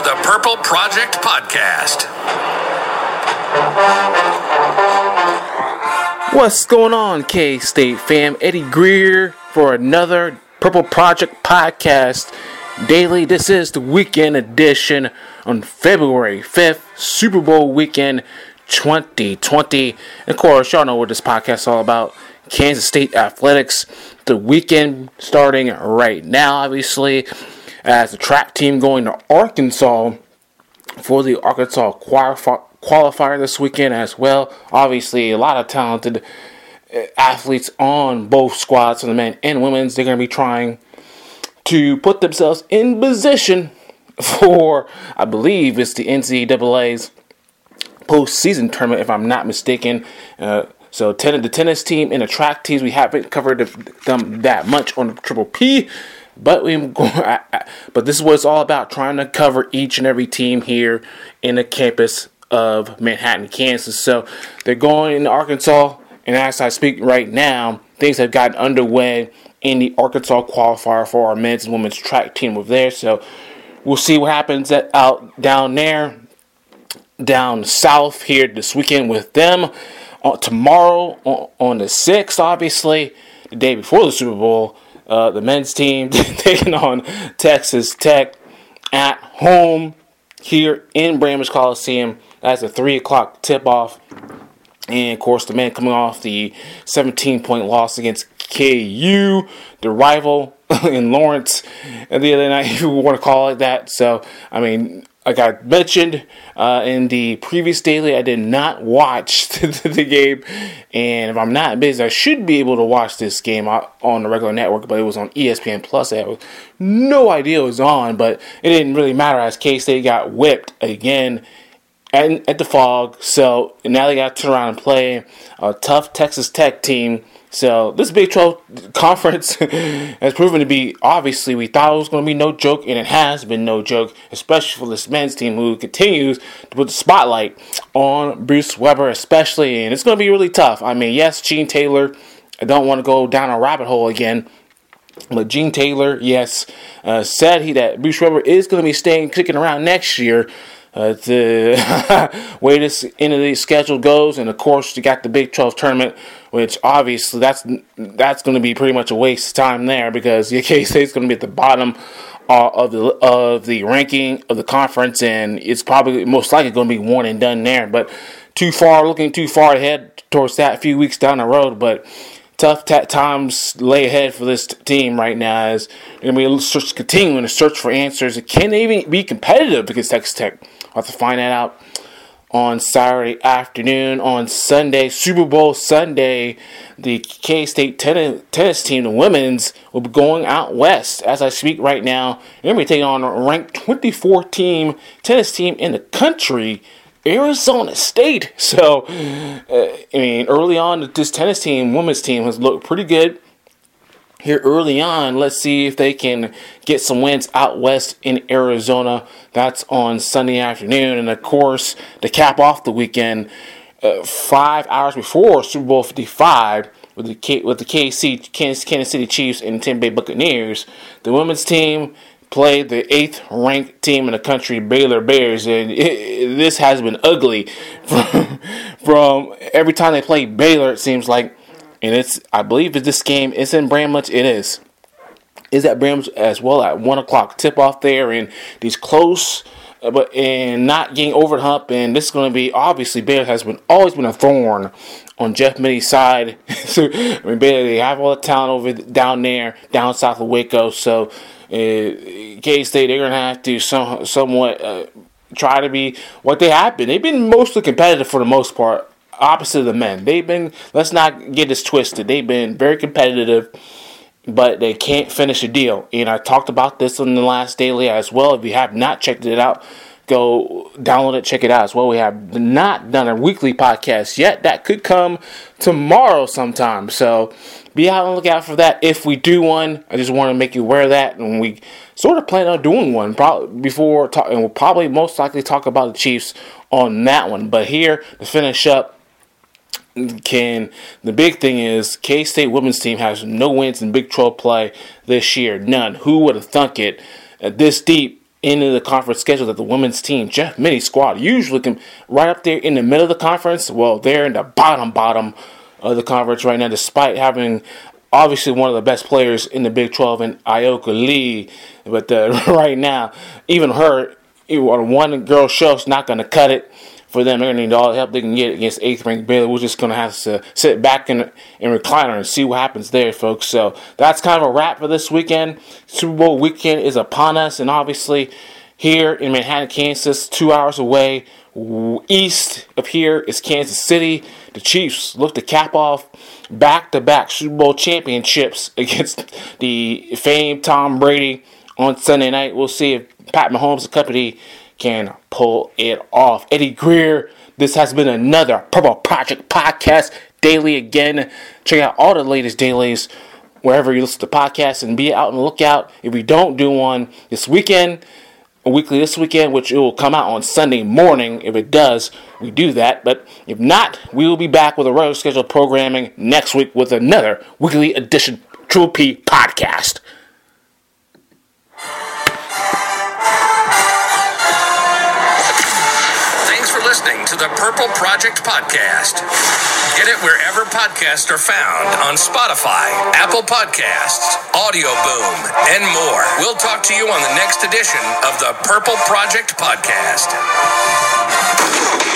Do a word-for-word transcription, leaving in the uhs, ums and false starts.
the Purple Project Podcast. What's going on, K-State fam? Eddie Greer for another Purple Project Podcast daily. This is the weekend edition on February fifth, Super Bowl weekend twenty twenty. And of course, y'all know what this podcast is all about. Kansas State Athletics. The weekend starting right now, obviously, as the track team going to Arkansas for the Arkansas qualifier this weekend as well. Obviously, a lot of talented athletes on both squads, for the men and women's. They're going to be trying to put themselves in position for, I believe, it's the N C double A's postseason tournament, if I'm not mistaken. Uh, so, ten, the tennis team and the track teams, we haven't covered them that much on the Triple P. But we, but this is what it's all about, trying to cover each and every team here in the campus of Manhattan, Kansas. So they're going into Arkansas, and as I speak right now, things have gotten underway in the Arkansas qualifier for our men's and women's track team over there. So we'll see what happens at, out down there, down south here this weekend with them. Uh, tomorrow on, on the sixth, obviously, the day before the Super Bowl, Uh, the men's team taking on Texas Tech at home here in Bramlage Coliseum. That's a three o'clock tip-off. And, of course, the men coming off the seventeen-point loss against K U, the rival in Lawrence, and the other night, if you want to call it that. So, I mean, like I mentioned uh, in the previous daily, I did not watch the, the game. And if I'm not busy, I should be able to watch this game on the regular network, but it was on E S P N Plus. I had no idea it was on, but it didn't really matter as K-State got whipped again at, at the Fog. So now they got to turn around and play a tough Texas Tech team. So this Big twelve conference has proven to be, obviously, we thought it was going to be no joke, and it has been no joke, especially for this men's team who continues to put the spotlight on Bruce Weber especially, and it's going to be really tough. I mean, yes, Gene Taylor, I don't want to go down a rabbit hole again, but Gene Taylor, yes, uh, said he that Bruce Weber is going to be staying, kicking around next year. Uh, the way this end of the schedule goes, and of course you got the Big twelve tournament, which obviously that's that's going to be pretty much a waste of time there because the K-State is going to be at the bottom uh, of the of the ranking of the conference, and it's probably most likely going to be one and done there. But too far, looking too far ahead towards that a few weeks down the road, but. Tough t- times lay ahead for this t- team right now as they're going to be continuing to search for answers. Can they even be competitive against Texas Tech? I'll have to find that out on Saturday afternoon. On Sunday, Super Bowl Sunday, the K-State tennis, tennis team, the women's, will be going out west as I speak right now. They're going to be taking on a ranked twenty-fourth team, tennis team in the country, Arizona State. So, uh, I mean, early on, this tennis team, women's team, has looked pretty good here early on. Let's see if they can get some wins out west in Arizona. That's on Sunday afternoon. And, of course, to cap off the weekend, uh, five hours before Super Bowl fifty-five, with the K- with the K C, Kansas, Kansas City Chiefs and Tampa Bay Buccaneers, the women's team played the eighth-ranked team in the country, Baylor Bears, and it, it, this has been ugly from, from every time they play Baylor, it seems like, and it's, I believe this game is in Bramlage, it is, is at Bramlage as well at one o'clock tip-off there, and these close, but and not getting over the hump, and this is going to be, obviously, Baylor has been always been a thorn on Jeff Mitty's side. So, I mean, Baylor, they have all the talent over down there, down south of Waco, so Uh, K-State, they're going to have to some, somewhat uh, try to be what they have been. They've been mostly competitive for the most part, opposite of the men. They've been, let's not get this twisted, they've been very competitive, but they can't finish a deal. And I talked about this in the last daily as well. If you have not checked it out, go download it, check it out as well. We have not done a weekly podcast yet. That could come tomorrow sometime. So be out and look out for that if we do one. I just want to make you aware of that. And we sort of plan on doing one probably before, talk, and we'll probably most likely talk about the Chiefs on that one. But here, to finish up, can the big thing is K-State women's team has no wins in Big twelve play this year. None. Who would have thunk it? Uh, this deep into the conference schedule that the women's team, Jeff Mini squad, usually can right up there in the middle of the conference. Well, they're in the bottom, bottom of the conference right now, despite having obviously one of the best players in the Big twelve in Ioka Lee. But uh, right now, even her, on one girl show, is not going to cut it for them. They're going to need all the help they can get against eighth-ranked Baylor. We're just going to have to sit back in and recliner and see what happens there, folks. So that's kind of a wrap for this weekend. Super Bowl weekend is upon us, and obviously here in Manhattan, Kansas, two hours away, east of here is Kansas City. The Chiefs look to cap off back-to-back Super Bowl championships against the famed Tom Brady on Sunday night. We'll see if Pat Mahomes and company can pull it off. Eddie Greer, this has been another Purple Project Podcast Daily again. Check out all the latest dailies wherever you listen to podcasts and be out on the lookout. If we don't do one this weekend, a weekly this weekend, which it will come out on Sunday morning. If it does, we do that. But if not, we will be back with a regular scheduled programming next week with another weekly edition Triple P Podcast. Thanks for listening to the Purple Project Podcast. Get it wherever podcasts are found on Spotify, Apple Podcasts, Audio Boom, and more. We'll talk to you on the next edition of the Purple Project Podcast.